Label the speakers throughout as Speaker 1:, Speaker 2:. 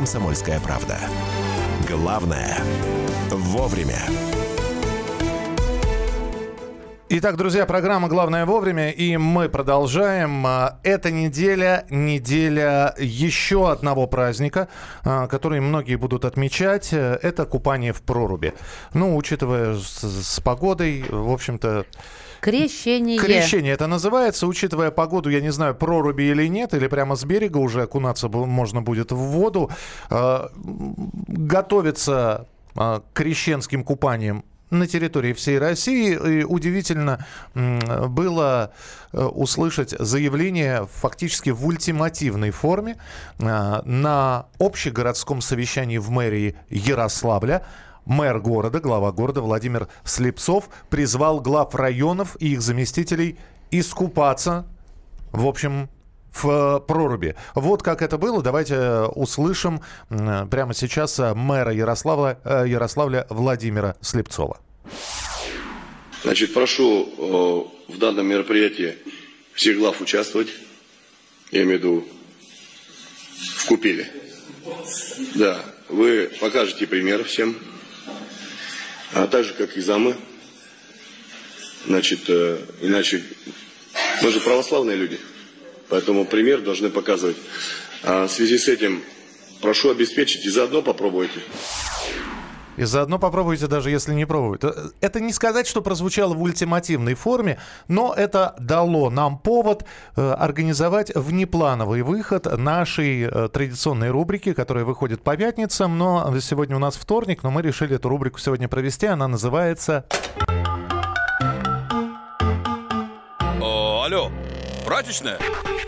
Speaker 1: «Комсомольская правда». Главное – вовремя.
Speaker 2: Итак, друзья, программа «Главное вовремя», и мы продолжаем. Эта неделя еще одного праздника, который многие будут отмечать. Это купание в проруби. Ну, учитывая с погодой, в общем-то...
Speaker 3: Крещение.
Speaker 2: Крещение это называется. Учитывая погоду, я не знаю, проруби или нет, или прямо с берега уже окунаться можно будет в воду. Готовиться к крещенским купаниям на территории всей России. И удивительно было услышать заявление фактически в ультимативной форме на общегородском совещании в мэрии Ярославля. Мэр города, глава города Владимир Слепцов призвал глав районов и их заместителей искупаться, в общем, в проруби. Вот как это было. Давайте услышим прямо сейчас мэра Ярославля Владимира Слепцова.
Speaker 4: Значит, прошу в данном мероприятии всех глав участвовать. Я имею в виду в купели. Да, вы покажете пример всем. А так же, как и замы. Значит, иначе мы же православные люди. Поэтому пример должны показывать. В связи с этим прошу обеспечить и заодно попробуйте.
Speaker 2: И заодно попробуйте, даже если не пробуете. Это не сказать, что прозвучало в ультимативной форме, но это дало нам повод организовать внеплановый выход нашей традиционной рубрики, которая выходит по пятницам. Но сегодня у нас вторник, но мы решили эту рубрику сегодня провести. Она называется...
Speaker 5: Алло, прачечная?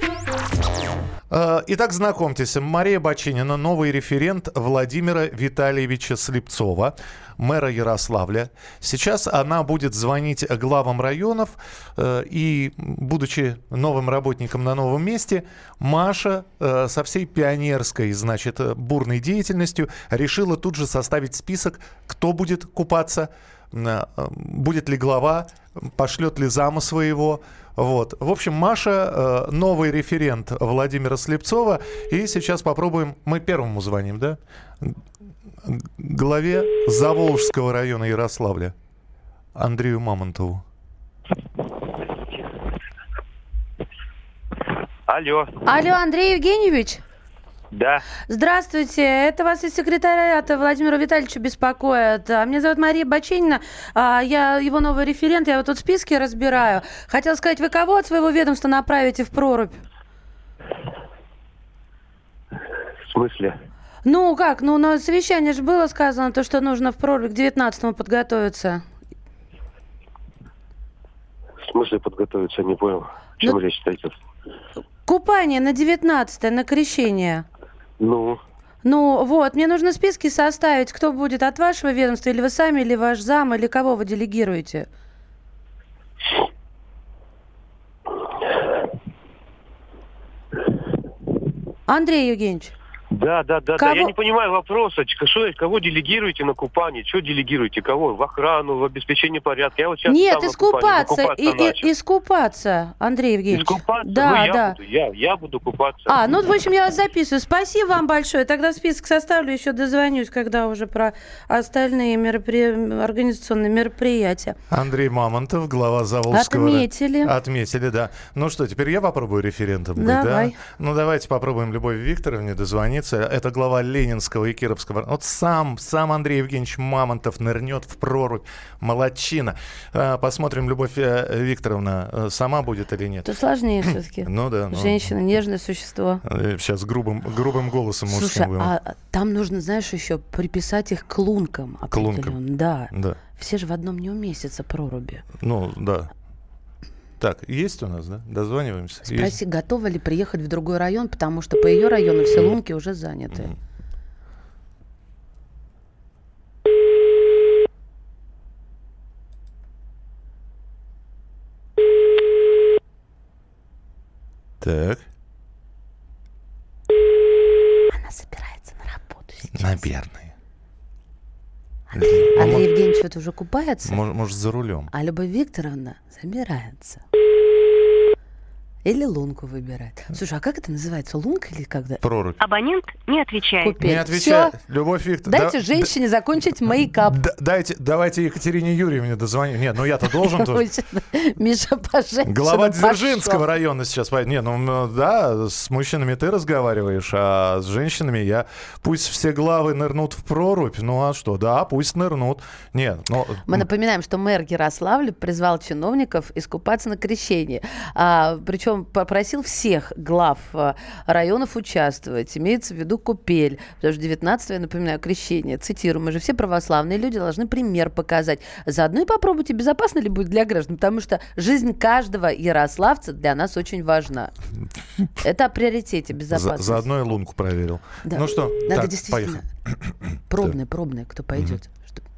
Speaker 2: Итак, знакомьтесь, Мария Баченина, новый референт Владимира Витальевича Слепцова, мэра Ярославля. Сейчас она будет звонить главам районов, и, будучи новым работником на новом месте, Маша со всей пионерской, значит, бурной деятельностью решила тут же составить список, кто будет купаться, будет ли глава, пошлет ли зама своего. Вот. В общем, Маша новый референт Владимира Слепцова. И сейчас попробуем... Мы первому звоним, да? Главе Заволжского района Ярославля Андрею Мамонтову.
Speaker 6: Алло.
Speaker 3: Алло, Андрей Евгеньевич?
Speaker 6: Да.
Speaker 3: Здравствуйте, это вас из секретариата Владимира Витальевича беспокоит. Меня зовут Мария Баченина, я его новый референт, я вот тут списки разбираю. Хотела сказать, вы кого от своего ведомства направите в прорубь?
Speaker 6: В смысле?
Speaker 3: Ну как, на совещании же было сказано, то, что нужно в прорубь к 19-му подготовиться.
Speaker 6: В смысле подготовиться, не понял. О чем речь идет?
Speaker 3: Купание на 19-е, на крещение.
Speaker 6: Ну,
Speaker 3: вот, мне нужно списки составить, кто будет от вашего ведомства, или вы сами, или ваш зам, или кого вы делегируете. Андрей Евгеньевич.
Speaker 6: Да.
Speaker 3: Кого?
Speaker 6: Я не понимаю вопроса. Кого делегируете на купание? Что делегируете? Кого? В охрану, в обеспечение порядка? Я вот сейчас
Speaker 3: Нет,
Speaker 6: искупаться,
Speaker 3: искупаться, Андрей Евгеньевич.
Speaker 6: Искупаться?
Speaker 3: Да.
Speaker 6: Я буду купаться.
Speaker 3: В общем, я вас записываю. Спасибо вам большое. Тогда список составлю, еще дозвонюсь, когда уже про остальные организационные мероприятия.
Speaker 2: Андрей Мамонтов, глава Заволжского...
Speaker 3: Отметили,
Speaker 2: да. Ну что, теперь я попробую референтом быть,
Speaker 3: Давай.
Speaker 2: да? Ну, давайте попробуем Любови Викторовне дозвониться. Это глава Ленинского и Кировского. Вот сам Андрей Евгеньевич Мамонтов нырнет в прорубь. Молодчина. Посмотрим, Любовь Викторовна сама будет или нет.
Speaker 3: Тут сложнее все-таки.
Speaker 2: Ну да.
Speaker 3: Женщина, нежное существо.
Speaker 2: Сейчас грубым голосом мужским.
Speaker 3: Слушай, а там нужно, знаешь, еще приписать их к лункам.
Speaker 2: К лункам.
Speaker 3: Да.
Speaker 2: Да.
Speaker 3: Все же в одном не уместятся проруби.
Speaker 2: Ну, да. Так, есть у нас, да? Дозваниваемся.
Speaker 3: Спроси,
Speaker 2: есть?
Speaker 3: готова ли приехать в другой район, потому что по ее району все лунки уже заняты.
Speaker 2: Так.
Speaker 3: Она собирается на работу сейчас.
Speaker 2: Наверное.
Speaker 3: Андрей Евгеньевич вот уже купается.
Speaker 2: Может, за рулем.
Speaker 3: А Любовь Викторовна собирается. или лунку выбирать. Слушай, а как это называется? Лунка или когда?
Speaker 2: Прорубь.
Speaker 5: Абонент не отвечает.
Speaker 3: Купель.
Speaker 2: Не отвечай.
Speaker 3: Всё.
Speaker 2: Любовь Викторовна.
Speaker 3: Дайте женщине закончить мейкап.
Speaker 2: Давайте Екатерине Юрьевне дозвоним. Нет, ну я-то должен тоже.
Speaker 3: Миша, по женщинам
Speaker 2: Глава
Speaker 3: пошёл.
Speaker 2: Дзержинского района сейчас. Не, ну да, с мужчинами ты разговариваешь, а с женщинами я... Пусть все главы нырнут в прорубь. Ну а что? Да, пусть нырнут. Нет, ну...
Speaker 3: Мы напоминаем, что мэр Ярославля призвал чиновников искупаться на крещении. Причем попросил всех глав районов участвовать. Имеется в виду купель. Потому что 19-го, я напоминаю, крещение. Цитирую, мы же все православные люди должны пример показать. Заодно и попробуйте, безопасно ли будет для граждан. Потому что жизнь каждого ярославца для нас очень важна. Это о приоритете безопасности.
Speaker 2: Заодно и лунку проверил.
Speaker 3: Да.
Speaker 2: Ну что,
Speaker 3: надо
Speaker 2: так,
Speaker 3: действительно пробное, кто пойдет.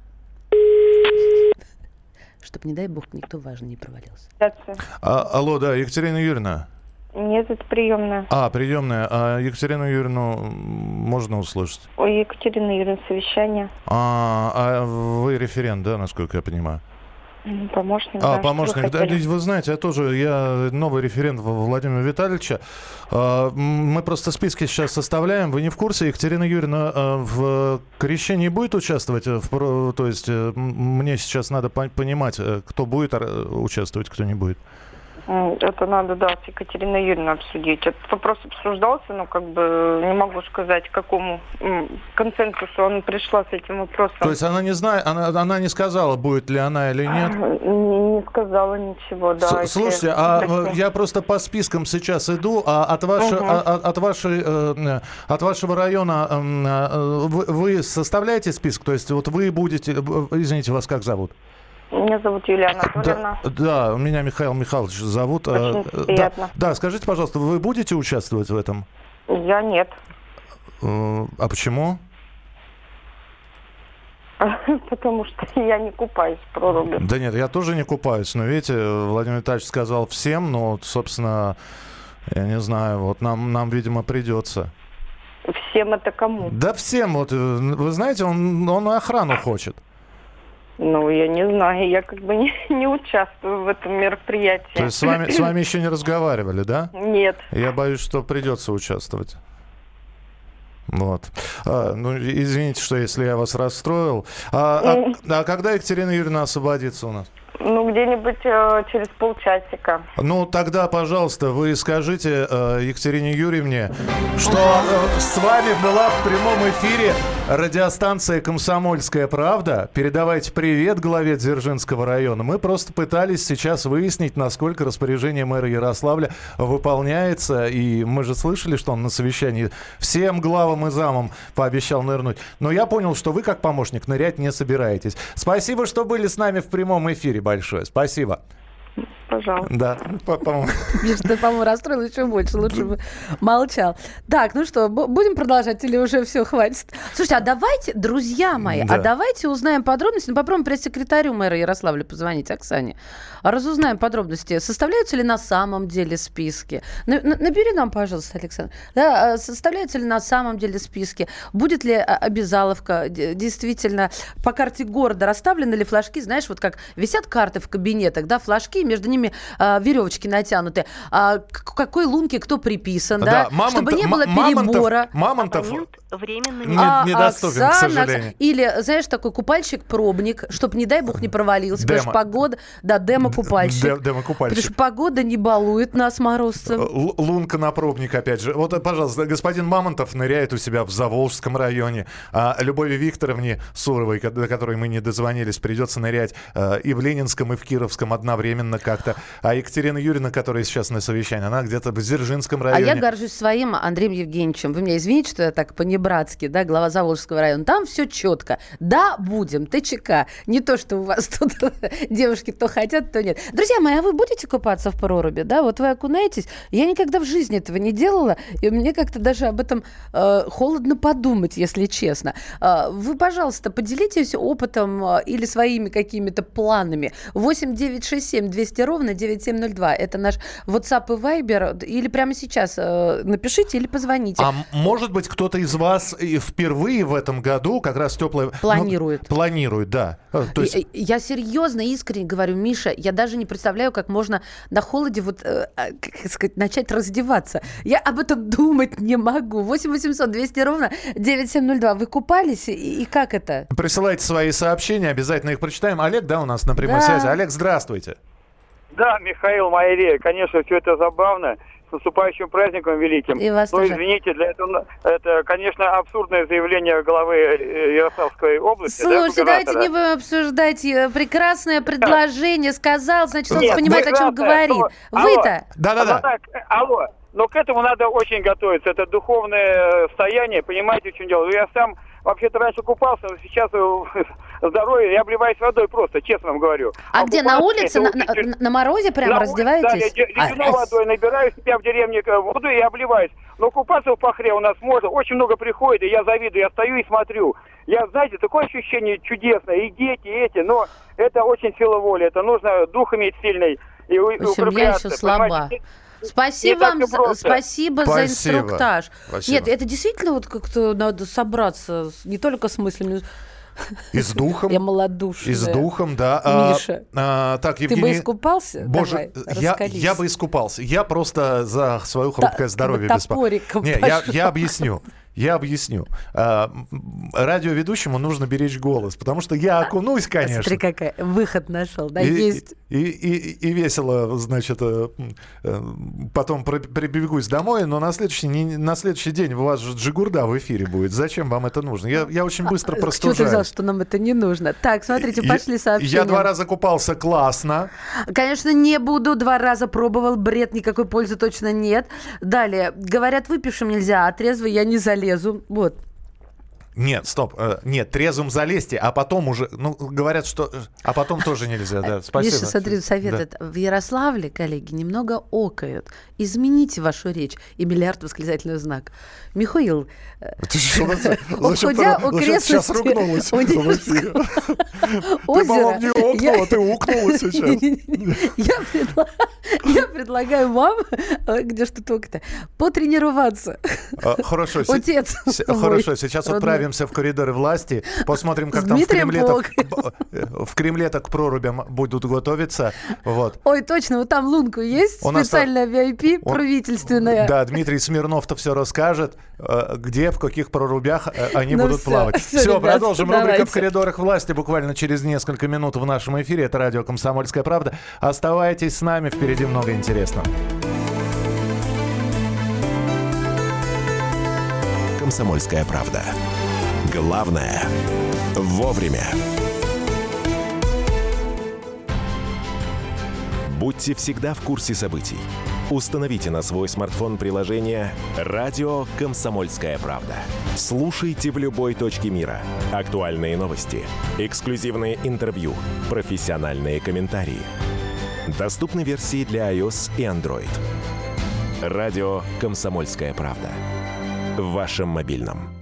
Speaker 3: Чтобы, не дай бог, никто важный не провалился.
Speaker 2: Алло, да, Екатерина Юрьевна.
Speaker 7: Нет, это приемная.
Speaker 2: Приемная. Екатерину Юрьевну можно услышать?
Speaker 7: Ой, Екатерина Юрьевна, совещание.
Speaker 2: Вы референт, да, насколько я понимаю?
Speaker 7: Помощник, да.
Speaker 2: Помощник. Да, вы знаете, я новый референт Владимира Витальевича. Мы просто списки сейчас составляем. Вы не в курсе? Екатерина Юрьевна в крещении будет участвовать? То есть мне сейчас надо понимать, кто будет участвовать, кто не будет.
Speaker 7: Это надо, да, с Екатериной Юрьевной обсудить. Этот вопрос обсуждался, но не могу сказать, к какому консенсусу она пришла с этим вопросом.
Speaker 2: То есть она не знает, она не сказала, будет ли она или нет?
Speaker 7: Не сказала ничего, да.
Speaker 2: Слушайте, я просто по спискам сейчас иду, от вашего района вы составляете список? То есть вот вы будете, извините, вас как зовут?
Speaker 7: Меня зовут Юлия Анатольевна.
Speaker 2: Да, меня Михаил Михайлович зовут.
Speaker 7: Очень приятно.
Speaker 2: Да, скажите, пожалуйста, вы будете участвовать в этом?
Speaker 7: Я нет.
Speaker 2: А почему?
Speaker 7: Потому что я не купаюсь в проруби.
Speaker 2: Да нет, я тоже не купаюсь. Но видите, Владимир Витальевич сказал всем, но, собственно, я не знаю, вот нам видимо, придется.
Speaker 7: Всем это кому?
Speaker 2: Да всем. Вот, вы знаете, он охрану хочет.
Speaker 7: Ну, я не знаю, я не участвую в этом мероприятии.
Speaker 2: То есть с вами еще не разговаривали, да?
Speaker 7: Нет.
Speaker 2: Я боюсь, что придется участвовать. Вот. Извините, что если я вас расстроил. Когда Екатерина Юрьевна освободится у нас?
Speaker 7: Где-нибудь через полчасика.
Speaker 2: Тогда, пожалуйста, вы скажите Екатерине Юрьевне, что с вами была в прямом эфире радиостанция «Комсомольская правда». Передавайте привет главе Дзержинского района. Мы просто пытались сейчас выяснить, насколько распоряжение мэра Ярославля выполняется. И мы же слышали, что он на совещании всем главам и замам пообещал нырнуть. Но я понял, что вы, как помощник, нырять не собираетесь. Спасибо, что были с нами в прямом эфире. Большое спасибо.
Speaker 7: Пожалуйста.
Speaker 2: Да, по-моему.
Speaker 3: Миша, ты, по-моему, расстроил еще больше. Лучше бы молчал. Так, ну что, будем продолжать или уже все, хватит? Слушайте, а давайте, друзья мои, давайте узнаем подробности. Попробуем пресс-секретарю мэра Ярославля позвонить, Оксане. Разузнаем подробности. Составляются ли на самом деле списки? Набери нам, пожалуйста, Александр. Да, составляются ли на самом деле списки? Будет ли обязаловка? Действительно, по карте города расставлены ли флажки? Знаешь, вот как висят карты в кабинетах, да, флажки, между ними веревочки натянуты. К какой лунке кто приписан, да? Чтобы не было перебора.
Speaker 2: Мамонтов
Speaker 5: временно
Speaker 2: недоступен, к сожалению.
Speaker 3: Или, знаешь, такой купальщик-пробник, чтобы, не дай бог, не провалился. Потому что погода... Да, демо-купальщик. Потому что погода не балует нас, морозцев.
Speaker 2: Лунка на пробник, опять же. Вот, пожалуйста, господин Мамонтов ныряет у себя в Заволжском районе. Любови Викторовне Суровой, до которой мы не дозвонились, придется нырять и в Ленинском, и в Кировском одновременно как-то. А Екатерина Юрьевна, которая сейчас на совещании, она где-то в Дзержинском районе.
Speaker 3: А я горжусь своим Андреем Евгеньевичем. Вы меня извините, что я так по-небратски, да, глава Заволжского района. Там все четко. Да, будем, ТЧК. Не то, что у вас тут девушки то хотят, то нет. Друзья мои, а вы будете купаться в проруби? Да, вот вы окунаетесь. Я никогда в жизни этого не делала, и мне как-то даже об этом холодно подумать, если честно. Вы, пожалуйста, поделитесь опытом или своими какими-то планами. 8-967-200-97-02. Это наш WhatsApp и Viber. Или прямо сейчас напишите или позвоните.
Speaker 2: А может быть, кто-то из вас вас и впервые в этом году как раз теплое...
Speaker 3: Планирует.
Speaker 2: Планирует, да. То есть...
Speaker 3: Я серьезно, искренне говорю, Миша, я даже не представляю, как можно на холоде как сказать, начать раздеваться. Я об этом думать не могу. 8 800 200 ровно 9702. Вы купались? И как это?
Speaker 2: Присылайте свои сообщения, обязательно их прочитаем. Олег, да, у нас на прямой связи. Олег, здравствуйте.
Speaker 8: Да, Михаил, моя идея. Конечно, все это забавно. С наступающим праздником великим.
Speaker 3: И вас
Speaker 8: но,
Speaker 3: тоже.
Speaker 8: Извините, для этого это, конечно, абсурдное заявление главы Ярославской области.
Speaker 3: Слушайте, давайте не будем обсуждать. Прекрасное предложение сказал, значит, он понимает, о чем говорит. Вы-то?
Speaker 2: Да-да-да.
Speaker 8: Алло. Но к этому надо очень готовиться. Это духовное состояние, понимаете, в чем дело. Я сам вообще-то раньше купался, но сейчас здоровье, я обливаюсь водой просто, честно вам говорю.
Speaker 3: А где, на улице, на морозе прямо раздеваетесь?
Speaker 8: Да, я ледяной водой набираю себя в деревне воду и обливаюсь. Но купаться в Пахре у нас можно, очень много приходит, и я завидую, я стою и смотрю. Знаете, такое ощущение чудесное, и дети, и эти, но это очень сила воли, это нужно дух иметь сильный и укрепляться.
Speaker 3: Я еще слаба. Спасибо вам, спасибо за инструктаж.
Speaker 2: Спасибо.
Speaker 3: Нет, это действительно вот как-то надо собраться, не только с мыслями.
Speaker 2: И с духом.
Speaker 3: Я малодушная.
Speaker 2: И с духом, да.
Speaker 3: Миша,
Speaker 2: так, Евгений...
Speaker 3: ты бы искупался?
Speaker 2: Боже,
Speaker 3: давай,
Speaker 2: я бы искупался. Я просто за свое хрупкое здоровье беспокоюсь. Я объясню. Радиоведущему нужно беречь голос, потому что я окунусь, конечно.
Speaker 3: Смотри, какой выход нашел, да, есть.
Speaker 2: И весело, значит, потом прибегусь домой, но на следующий день у вас же Джигурда в эфире будет. Зачем вам это нужно? Я очень быстро простужаюсь.
Speaker 3: Чего ты взял, что нам это не нужно? Так, смотрите, пошли сообщения.
Speaker 2: Я 2 раза купался, классно.
Speaker 3: Конечно, не буду. 2 раза пробовал, бред, никакой пользы точно нет. Далее, говорят, выпившим нельзя, а трезвый я не залезу. Вот.
Speaker 2: Нет, стоп. Нет, трезвым залезьте, а потом уже... Ну, говорят, что... А потом тоже нельзя, да. Спасибо.
Speaker 3: Миша, смотри, совет. Да. В Ярославле, коллеги, немного окают. Измените вашу речь. И миллиард восклицательный знак. Михаил, уходя окрестности...
Speaker 2: Ты, мало не окнула, ты укнула сейчас.
Speaker 3: Я предлагаю вам, где что-то окно, потренироваться.
Speaker 2: Хорошо.
Speaker 3: Отец.
Speaker 2: Хорошо, сейчас отправимся в коридоры власти, посмотрим, как там в Кремле так к прорубям будут готовиться. Вот.
Speaker 3: Ой, точно, вот там лунку есть, специальная VIP правительственная.
Speaker 2: Да, Дмитрий Смирнов-то все расскажет, где, в каких прорубях они будут плавать. Все, продолжим. Рубрика «В коридорах власти» буквально через несколько минут в нашем эфире. Это радио «Комсомольская правда». Оставайтесь с нами, впереди много интересного.
Speaker 1: «Комсомольская правда». Главное – вовремя. Будьте всегда в курсе событий. Установите на свой смартфон приложение «Радио Комсомольская правда». Слушайте в любой точке мира. Актуальные новости, эксклюзивные интервью, профессиональные комментарии. Доступны версии для iOS и Android. «Радио Комсомольская правда». В вашем мобильном.